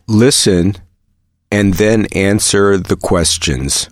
Listen and then answer the questions.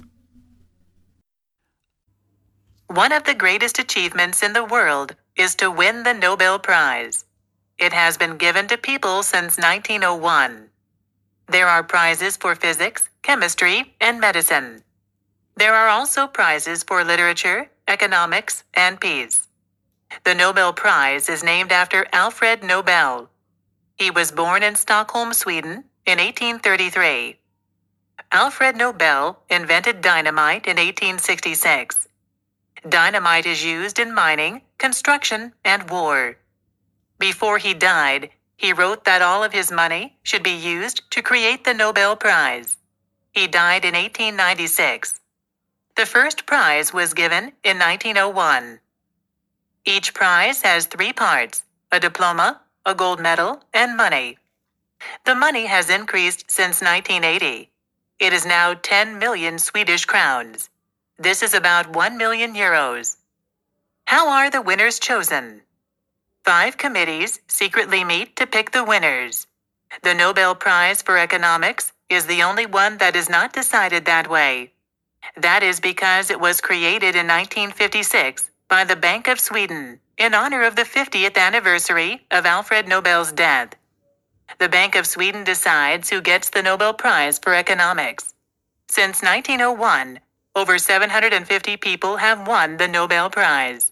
One of the greatest achievements in the world is to win the Nobel Prize. It has been given to people since 1901. There are prizes for physics, chemistry, and medicine. There are also prizes for literature, economics, and peace. The Nobel Prize is named after Alfred Nobel. He was born in Stockholm, Sweden, in 1833. Alfred Nobel invented dynamite in 1866. Dynamite is used in mining, construction, and war. Before he died, he wrote that all of his money should be used to create the Nobel Prize. He died in 1896. The first prize was given in 1901. Each prize has 3 parts: a diploma, a gold medal, and money. The money has increased since 1980. It is now 10 million Swedish crowns. This is about 1 million euros. How are the winners chosen? 5 committees secretly meet to pick the winners. The Nobel Prize for Economics is the only one that is not decided that way. That is because it was created in 1956 by the Bank of Sweden in honor of the 50th anniversary of Alfred Nobel's death. The Bank of Sweden decides who gets the Nobel Prize for Economics. Since 1901, over 750 people have won the Nobel Prize.